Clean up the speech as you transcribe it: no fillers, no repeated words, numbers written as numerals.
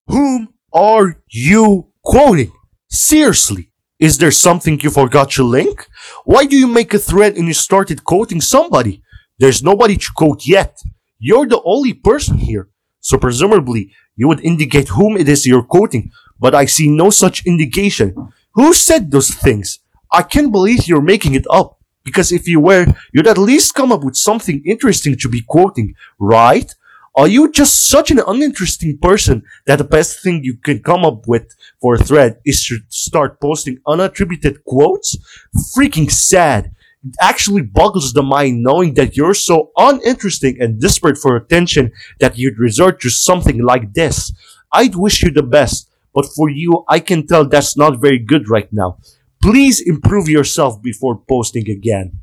Whom are you quoting? Seriously, is there something you forgot to link? Why do you make a thread and you started quoting somebody? There's nobody to quote yet. You're the only person here. So presumably, you would indicate whom it is you're quoting, but I see no such indication. Who said those things? I can't believe you're making it up. Because if you were, you'd at least come up with something interesting to be quoting, right? Are you just such an uninteresting person that the best thing you can come up with for a thread is to start posting unattributed quotes? Freaking sad. It actually boggles the mind knowing that you're so uninteresting and desperate for attention that you'd resort to something like this. I'd wish you the best, but for you, I can tell that's not very good right now. Please improve yourself before posting again.